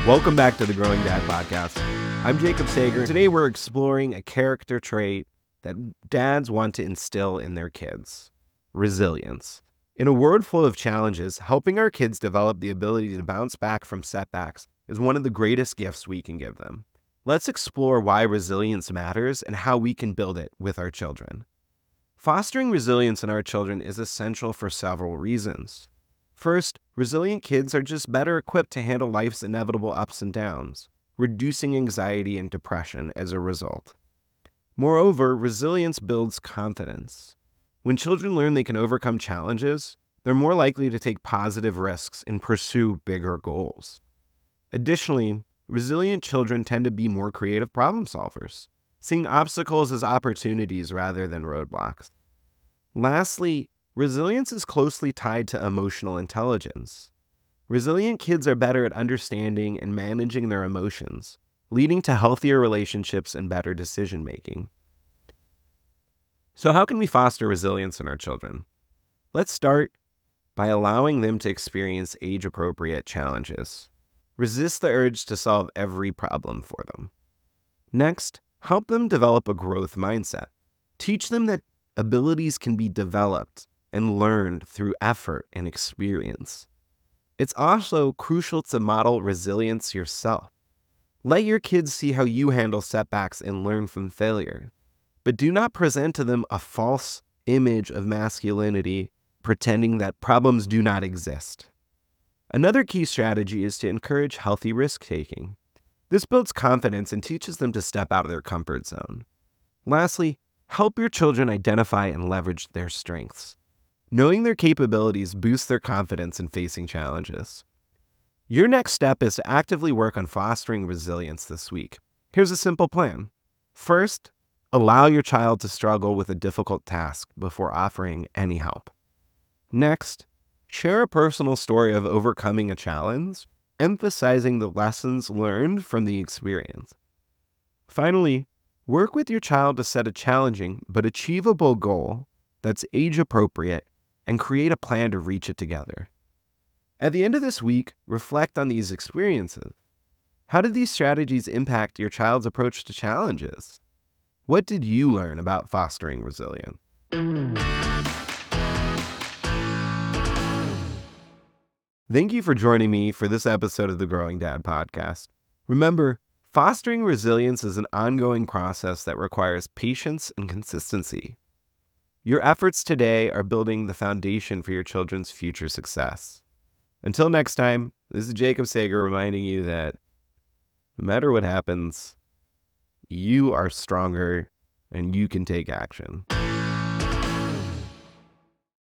Welcome back to the Growing Dad Podcast. I'm Jacob Sager. Today we're exploring a character trait that dads want to instill in their kids: resilience. In a world full of challenges, helping our kids develop the ability to bounce back from setbacks is one of the greatest gifts we can give them. Let's explore why resilience matters and how we can build it with our children. Fostering resilience in our children is essential for several reasons. First, resilient kids are just better equipped to handle life's inevitable ups and downs, reducing anxiety and depression as a result. Moreover, resilience builds confidence. When children learn they can overcome challenges, they're more likely to take positive risks and pursue bigger goals. Additionally, resilient children tend to be more creative problem solvers, seeing obstacles as opportunities rather than roadblocks. Lastly, resilience is closely tied to emotional intelligence. Resilient kids are better at understanding and managing their emotions, leading to healthier relationships and better decision-making. So how can we foster resilience in our children? Let's start by allowing them to experience age-appropriate challenges. Resist the urge to solve every problem for them. Next, help them develop a growth mindset. Teach them that abilities can be developed and learned through effort and experience. It's also crucial to model resilience yourself. Let your kids see how you handle setbacks and learn from failure, but do not present to them a false image of masculinity, pretending that problems do not exist. Another key strategy is to encourage healthy risk-taking. This builds confidence and teaches them to step out of their comfort zone. Lastly, help your children identify and leverage their strengths. Knowing their capabilities boosts their confidence in facing challenges. Your next step is to actively work on fostering resilience this week. Here's a simple plan. First, allow your child to struggle with a difficult task before offering any help. Next, share a personal story of overcoming a challenge, emphasizing the lessons learned from the experience. Finally, work with your child to set a challenging but achievable goal that's age-appropriate and create a plan to reach it together. At the end of this week, reflect on these experiences. How did these strategies impact your child's approach to challenges? What did you learn about fostering resilience? Thank you for joining me for this episode of the Growing Dad Podcast. Remember, fostering resilience is an ongoing process that requires patience and consistency. Your efforts today are building the foundation for your children's future success. Until next time, this is Jacob Sager reminding you that no matter what happens, you are stronger and you can take action.